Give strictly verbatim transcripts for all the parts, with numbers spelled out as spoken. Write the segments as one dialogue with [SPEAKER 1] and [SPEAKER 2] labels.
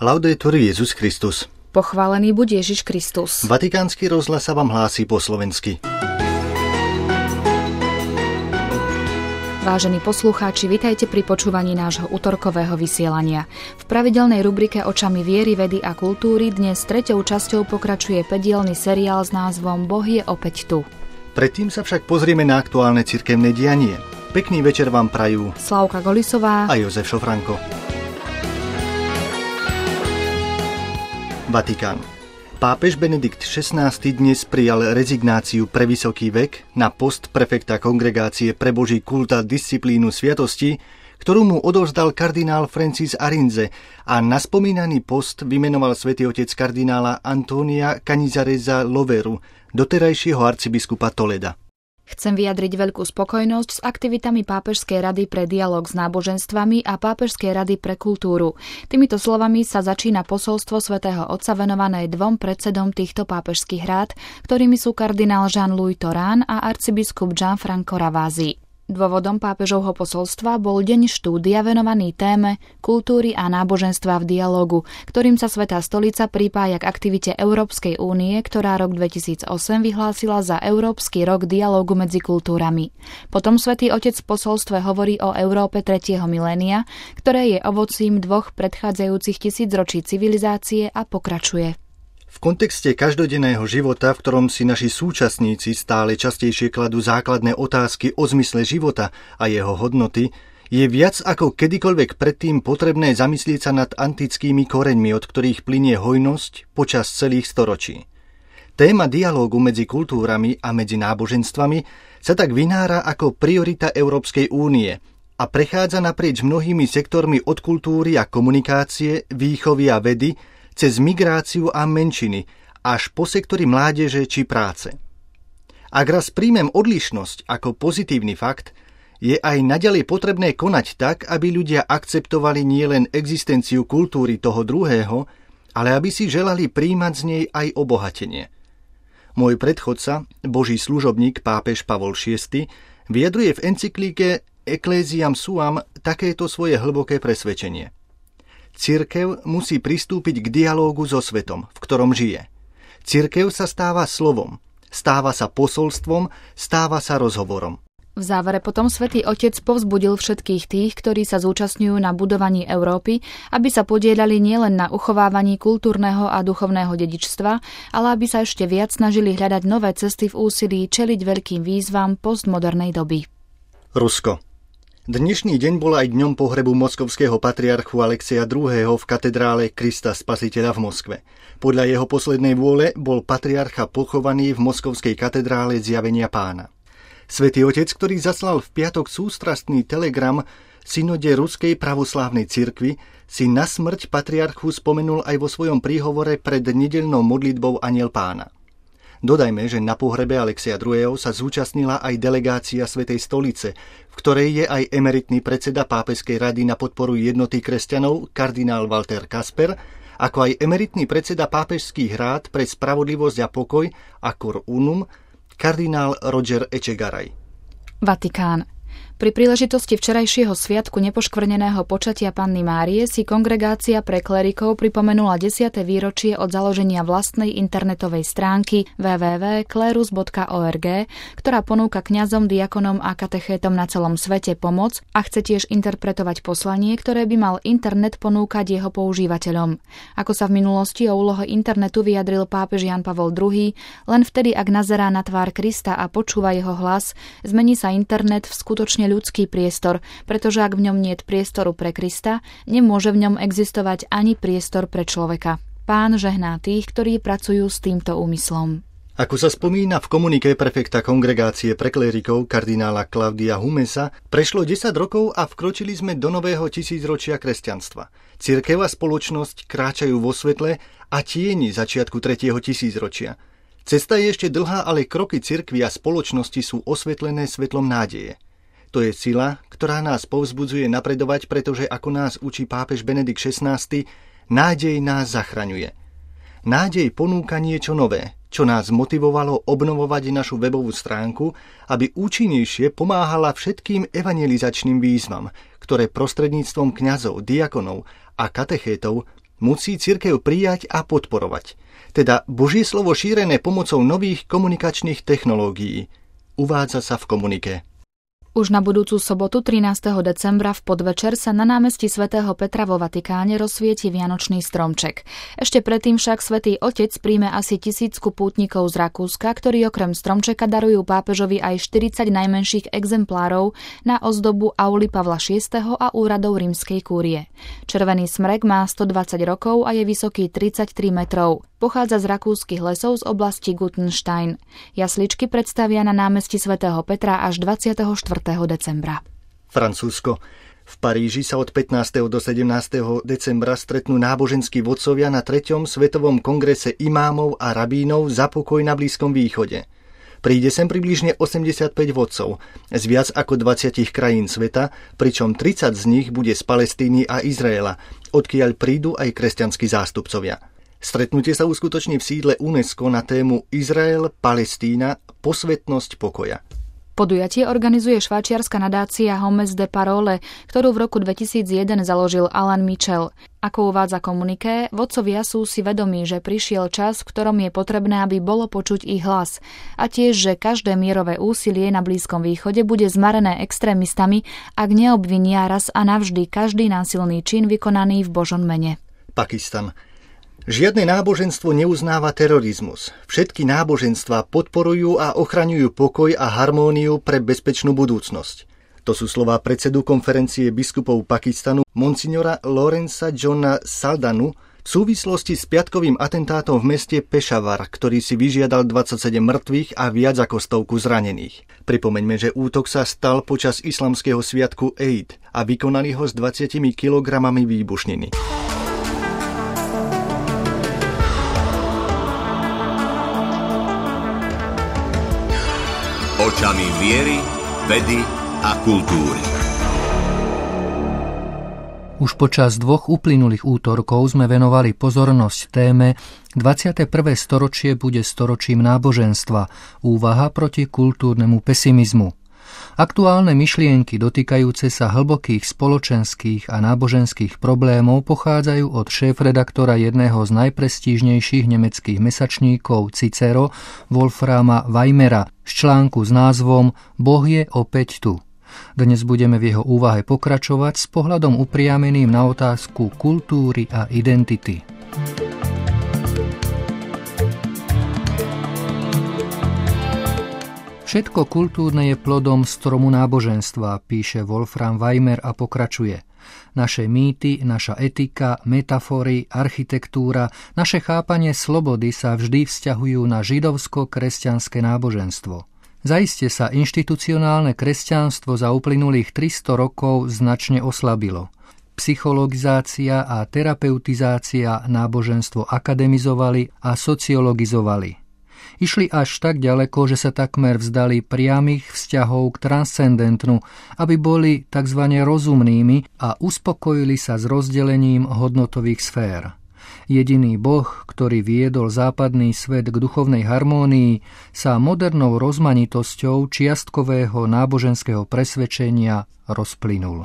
[SPEAKER 1] Laudetur Jesus Christus.
[SPEAKER 2] Pochválený buď Ježiš Kristus.
[SPEAKER 1] Vatikánsky rozhlas sa vám hlási po slovensky.
[SPEAKER 2] Vážení poslucháči, vitajte pri počúvaní nášho utorkového vysielania. V pravidelnej rubrike Očami viery, vedy a kultúry dnes treťou časťou pokračuje päťdielny seriál s názvom Boh je opäť tu.
[SPEAKER 1] Predtým sa však pozrieme na aktuálne cirkevné dianie. Pekný večer vám prajú
[SPEAKER 2] Slávka Golisová
[SPEAKER 1] a Jozef Šofranko. Vatikán. Pápež Benedikt šestnásty dnes prijal rezignáciu pre vysoký vek na post prefekta Kongregácie pre Boží kult a disciplínu sviatosti, ktorú mu odovzdal kardinál Francis Arinze, a na spomínaný post vymenoval svätý otec kardinála Antonia Canizaresa Loveru, doterajšieho arcibiskupa Toleda.
[SPEAKER 2] Chcem vyjadriť veľkú spokojnosť s aktivitami Pápežskej rady pre dialóg s náboženstvami a Pápežskej rady pre kultúru. Týmito slovami sa začína posolstvo svätého Otca venované dvom predsedom týchto pápežských rád, ktorými sú kardinál Jean-Louis Torán a arcibiskup Gianfranco Ravasi. Dôvodom pápežovho posolstva bol deň štúdia venovaný téme kultúry a náboženstva v dialógu, ktorým sa Svätá stolica pripája k aktivite Európskej únie, ktorá rok dvetisícosem vyhlásila za Európsky rok dialógu medzi kultúrami. Potom Svätý Otec v posolstve hovorí o Európe tretieho milénia, ktoré je ovocím dvoch predchádzajúcich tisícročí civilizácie, a pokračuje.
[SPEAKER 1] V kontexte každodenného života, v ktorom si naši súčasníci stále častejšie kladú základné otázky o zmysle života a jeho hodnoty, je viac ako kedykoľvek predtým potrebné zamyslieť sa nad antickými koreňmi, od ktorých plynie hojnosť počas celých storočí. Téma dialógu medzi kultúrami a medzi náboženstvami sa tak vynára ako priorita Európskej únie a prechádza naprieč mnohými sektormi od kultúry a komunikácie, výchovy a vedy, cez migráciu a menšiny, až po sektory mládeže či práce. Ak raz príjmem odlišnosť ako pozitívny fakt, je aj naďalej potrebné konať tak, aby ľudia akceptovali nielen existenciu kultúry toho druhého, ale aby si želali príjmať z nej aj obohatenie. Môj predchodca, Boží služobník pápež Pavol šiesty, vyjadruje v encyklíke Ecclesiam Suam takéto svoje hlboké presvedčenie. Cirkev musí pristúpiť k dialógu so svetom, v ktorom žije. Cirkev sa stáva slovom, stáva sa posolstvom, stáva sa rozhovorom.
[SPEAKER 2] V závere potom Svätý Otec povzbudil všetkých tých, ktorí sa zúčastňujú na budovaní Európy, aby sa podieľali nielen na uchovávaní kultúrneho a duchovného dedičstva, ale aby sa ešte viac snažili hľadať nové cesty v úsilí čeliť veľkým výzvam postmodernej doby.
[SPEAKER 1] Rusko. Dnešný deň bol aj dňom pohrebu moskovského patriarchu Alexeja druhého. v katedrále Krista Spasiteľa v Moskve. Podľa jeho poslednej vôle bol patriarcha pochovaný v moskovskej katedrále Zjavenia Pána. Svätý Otec, ktorý zaslal v piatok sústrastný telegram synode Ruskej pravoslávnej cirkvi, si na smrť patriarchu spomenul aj vo svojom príhovore pred nedeľnou modlitbou Anjel Pána. Dodajme, že na pohrebe Alexeja druhého. sa zúčastnila aj delegácia Svätej stolice, v ktorej je aj emeritný predseda Pápežskej rady na podporu jednoty kresťanov kardinál Walter Kasper, ako aj emeritný predseda pápežských rád pre spravodlivosť a pokoj a Cor Unum kardinál Roger Echegaray.
[SPEAKER 2] Vatikán. Pri príležitosti včerajšieho sviatku nepoškvrneného počatia Panny Márie si Kongregácia pre klérikov pripomenula desiate výročie od založenia vlastnej internetovej stránky w w w bodka klerus bodka org, ktorá ponúka kňazom, diakonom a katechétom na celom svete pomoc a chce tiež interpretovať poslanie, ktoré by mal internet ponúkať jeho používateľom. Ako sa v minulosti o úlohe internetu vyjadril pápež Jan Pavol druhý, len vtedy, ak nazerá na tvár Krista a počúva jeho hlas, zmení sa internet v skutočne ľudský priestor, pretože ak v ňom niet priestoru pre Krista, nemôže v ňom existovať ani priestor pre človeka. Pán žehná tých, ktorí pracujú s týmto úmyslom.
[SPEAKER 1] Ako sa spomína v komuniké prefekta Kongregácie pre klérikov kardinála Claudia Humesa, prešlo desať rokov a vkročili sme do nového tisícročia kresťanstva. Cirkev a spoločnosť kráčajú vo svetle a tieni začiatku tretieho tisícročia. Cesta je ešte dlhá, ale kroky cirkvi a spoločnosti sú osvetlené svetlom nádeje. To je sila, ktorá nás povzbudzuje napredovať, pretože ako nás učí pápež Benedikt šestnásty, nádej nás zachraňuje. Nádej ponúka niečo nové, čo nás motivovalo obnovovať našu webovú stránku, aby účinnejšie pomáhala všetkým evangelizačným výzvam, ktoré prostredníctvom kňazov, diakonov a katechétov musí cirkev prijať a podporovať. Teda Božie slovo šírené pomocou nových komunikačných technológií. Uvádza sa v komunike.
[SPEAKER 2] Už na budúcu sobotu trinásteho decembra v podvečer sa na námestí svätého Petra vo Vatikáne rozsvieti vianočný stromček. Ešte predtým však svätý Otec príjme asi tisícku pútnikov z Rakúska, ktorí okrem stromčeka darujú pápežovi aj štyridsať najmenších exemplárov na ozdobu auly Pavla šiesteho a úradov rímskej kúrie. Červený smrek má stodvadsať rokov a je vysoký tridsaťtri metrov. Pochádza z rakúskych lesov z oblasti Gutenstein. Jasličky predstavia na námestí svätého Petra až dvadsiateho štvrtého decembra.
[SPEAKER 1] Francúzsko. V Paríži sa od pätnásteho do sedemnásteho decembra stretnú náboženskí vodcovia na treťom svetovom kongrese imámov a rabínov za pokoj na Blízkom východe. Príde sem približne osemdesiatpäť vodcov z viac ako dvadsiatich krajín sveta, pričom tridsať z nich bude z Palestíny a Izraela, odkiaľ prídu aj kresťanskí zástupcovia. Stretnutie sa uskutoční v sídle UNESCO na tému Izrael, Palestína, posvetnosť pokoja.
[SPEAKER 2] Podujatie organizuje švajčiarska nadácia Hommes de Parole, ktorú v roku dvetisícjeden založil Alan Mitchell. Ako uvádza komuniké, vodcovia sú si vedomí, že prišiel čas, v ktorom je potrebné, aby bolo počuť ich hlas. A tiež, že každé mierové úsilie na Blízkom východe bude zmarené extrémistami, ak neobvinia raz a navždy každý násilný čin vykonaný v Božom mene.
[SPEAKER 1] Pakistan. Žiadne náboženstvo neuznáva terorizmus. Všetky náboženstvá podporujú a ochraňujú pokoj a harmóniu pre bezpečnú budúcnosť. To sú slová predsedu konferencie biskupov Pakistanu monsignora Lawrenca Johna Saldanu v súvislosti s piatkovým atentátom v meste Pešavar, ktorý si vyžiadal dvadsaťsedem mŕtvych a viac ako stovku zranených. Pripomeňme, že útok sa stal počas islamského sviatku Eid a vykonali ho s dvadsiatimi kilogramami výbušniny.
[SPEAKER 3] Očami viery, vedy a kultúry.
[SPEAKER 4] Už počas dvoch uplynulých útorkov sme venovali pozornosť téme dvadsiate prvé storočie bude storočím náboženstva, úvaha proti kultúrnemu pesimizmu. Aktuálne myšlienky dotýkajúce sa hlbokých spoločenských a náboženských problémov pochádzajú od šéfredaktora jedného z najprestížnejších nemeckých mesačníkov Cicero, Wolframa Weimera, z článku s názvom Boh je opäť tu. Dnes budeme v jeho úvahe pokračovať s pohľadom upriameným na otázku kultúry a identity. Všetko kultúrne je plodom stromu náboženstva, píše Wolfram Weimer a pokračuje. Naše mýty, naša etika, metafory, architektúra, naše chápanie slobody sa vždy vzťahujú na židovsko-kresťanské náboženstvo. Zaiste sa inštitucionálne kresťanstvo za uplynulých tristo rokov značne oslabilo. Psychologizácia a terapeutizácia náboženstvo akademizovali a sociologizovali. Išli až tak ďaleko, že sa takmer vzdali priamych vzťahov k transcendentnu, aby boli tzv. Rozumnými a uspokojili sa s rozdelením hodnotových sfér. Jediný Boh, ktorý viedol západný svet k duchovnej harmónii, sa modernou rozmanitosťou čiastkového náboženského presvedčenia rozplynul.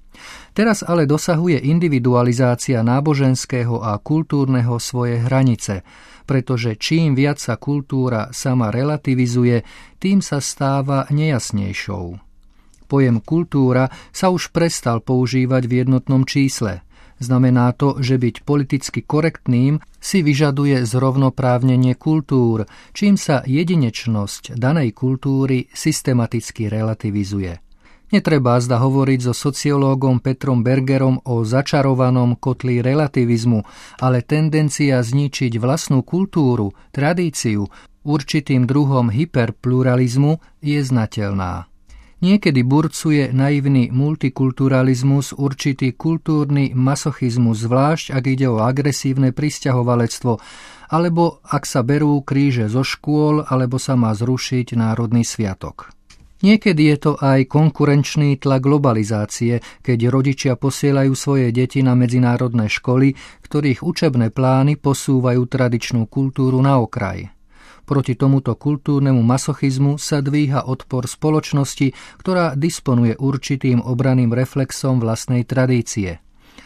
[SPEAKER 4] Teraz ale dosahuje individualizácia náboženského a kultúrneho svoje hranice, pretože čím viac sa kultúra sama relativizuje, tým sa stáva nejasnejšou. Pojem kultúra sa už prestal používať v jednotnom čísle. Znamená to, že byť politicky korektným si vyžaduje zrovnoprávnenie kultúr, čím sa jedinečnosť danej kultúry systematicky relativizuje. Netreba zda hovoriť so sociológom Petrom Bergerom o začarovanom kotli relativizmu, ale tendencia zničiť vlastnú kultúru, tradíciu, určitým druhom hyperpluralizmu je znateľná. Niekedy burcuje naivný multikulturalizmus určitý kultúrny masochizmus, zvlášť ak ide o agresívne prisťahovalectvo, alebo ak sa berú kríže zo škôl, alebo sa má zrušiť národný sviatok. Niekedy je to aj konkurenčný tlak globalizácie, keď rodičia posielajú svoje deti na medzinárodné školy, ktorých učebné plány posúvajú tradičnú kultúru na okraj. Proti tomuto kultúrnemu masochizmu sa dvíha odpor spoločnosti, ktorá disponuje určitým obranným reflexom vlastnej tradície.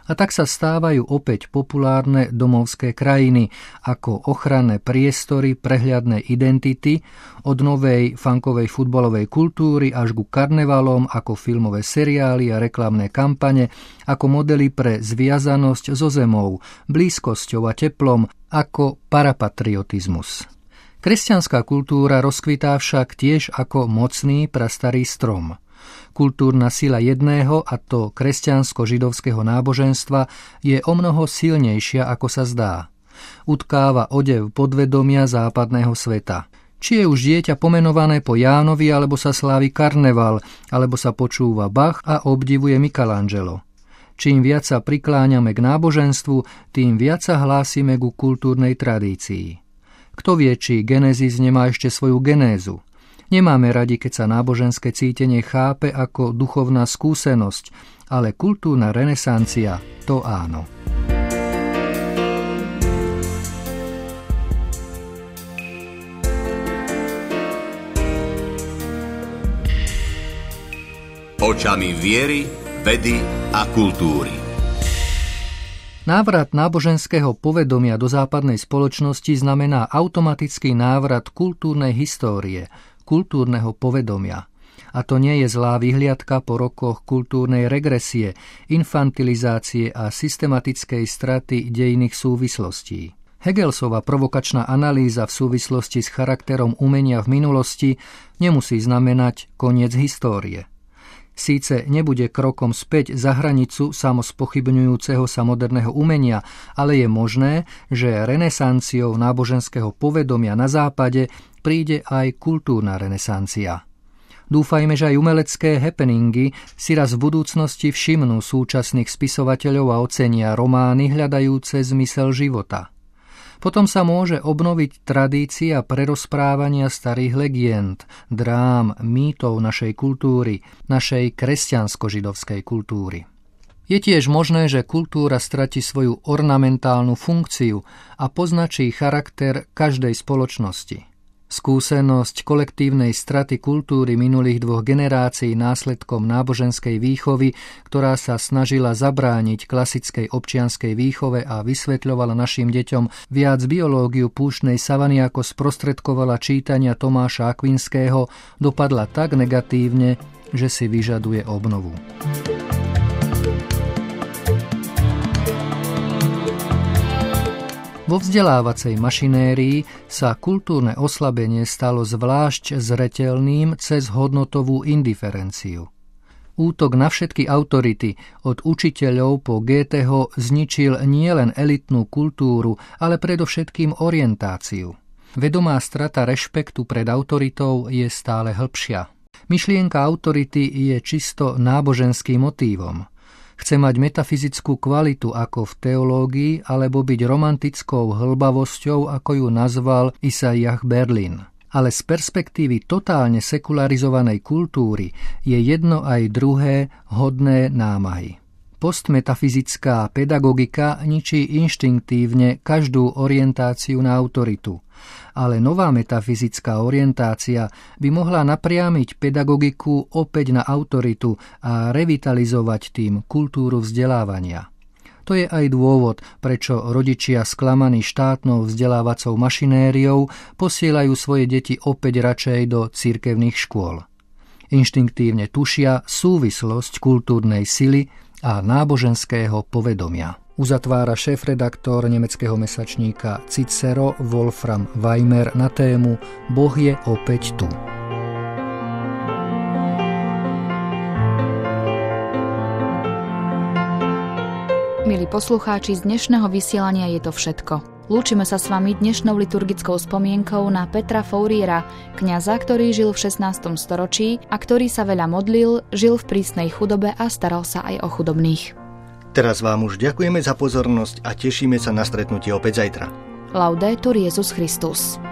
[SPEAKER 4] A tak sa stávajú opäť populárne domovské krajiny ako ochranné priestory, prehľadné identity, od novej funkovej futbalovej kultúry až ku karnevalom, ako filmové seriály a reklamné kampane, ako modely pre zviazanosť so zemou, blízkosťou a teplom, ako parapatriotizmus. Kresťanská kultúra rozkvitá však tiež ako mocný prastarý strom. Kultúrna sila jedného, a to kresťansko-židovského náboženstva, je omnoho silnejšia, ako sa zdá. Utkáva odev podvedomia západného sveta. Či je už dieťa pomenované po Jánovi, alebo sa slávi karneval, alebo sa počúva Bach a obdivuje Michelangelo. Čím viac sa prikláňame k náboženstvu, tým viac sa hlásime ku kultúrnej tradícii. Kto vie, či Genesis nemá ešte svoju genézu? Nemáme radi, keď sa náboženské cítenie chápe ako duchovná skúsenosť, ale kultúrna renesancia to áno.
[SPEAKER 3] Očami viery, vedy a kultúry.
[SPEAKER 4] Návrat náboženského povedomia do západnej spoločnosti znamená automatický návrat kultúrnej histórie, kultúrneho povedomia. A to nie je zlá vyhliadka po rokoch kultúrnej regresie, infantilizácie a systematickej straty dejinných súvislostí. Hegelsova provokačná analýza v súvislosti s charakterom umenia v minulosti nemusí znamenať koniec histórie. Síce nebude krokom späť za hranicu samospochybňujúceho sa moderného umenia, ale je možné, že renesanciou náboženského povedomia na západe príde aj kultúrna renesancia. Dúfajme, že aj umelecké happeningy si raz v budúcnosti všimnú súčasných spisovateľov a ocenia romány hľadajúce zmysel života. Potom sa môže obnoviť tradícia prerozprávania starých legend, drám, mýtov našej kultúry, našej kresťansko-židovskej kultúry. Je tiež možné, že kultúra stratí svoju ornamentálnu funkciu a poznačí charakter každej spoločnosti. Skúsenosť kolektívnej straty kultúry minulých dvoch generácií následkom náboženskej výchovy, ktorá sa snažila zabrániť klasickej občianskej výchove a vysvetľovala našim deťom viac biológiu púštnej savany, ako sprostredkovala čítania Tomáša Akvinského, dopadla tak negatívne, že si vyžaduje obnovu. Vo vzdelávacej mašinérii sa kultúrne oslabenie stalo zvlášť zreteľným cez hodnotovú indiferenciu. Útok na všetky autority, od učiteľov po Goetheho, zničil nielen elitnú kultúru, ale predovšetkým orientáciu. Vedomá strata rešpektu pred autoritou je stále hlbšia. Myšlienka autority je čisto náboženským motívom. Chce mať metafyzickú kvalitu ako v teológii, alebo byť romantickou hlbavosťou, ako ju nazval Isaiah Berlin. Ale z perspektívy totálne sekularizovanej kultúry je jedno aj druhé hodné námahy. Postmetafyzická pedagogika ničí inštinktívne každú orientáciu na autoritu, ale nová metafyzická orientácia by mohla napriamiť pedagogiku opäť na autoritu a revitalizovať tým kultúru vzdelávania. To je aj dôvod, prečo rodičia sklamaní štátnou vzdelávacou mašinériou posielajú svoje deti opäť radšej do cirkevných škôl. Inštinktívne tušia súvislosť kultúrnej sily a náboženského povedomia. Uzatvára šéfredaktor nemeckého mesačníka Cicero Wolfram Weimer na tému Boh je opäť tu.
[SPEAKER 2] Milí poslucháči, z dnešného vysielania je to všetko. Lúčime sa s vami dnešnou liturgickou spomienkou na Petra Fouriera, kňaza, ktorý žil v šestnástom storočí a ktorý sa veľa modlil, žil v prísnej chudobe a staral sa aj o chudobných.
[SPEAKER 1] Teraz vám už ďakujeme za pozornosť a tešíme sa na stretnutie opäť zajtra.
[SPEAKER 2] Laudetur Jesus Christus.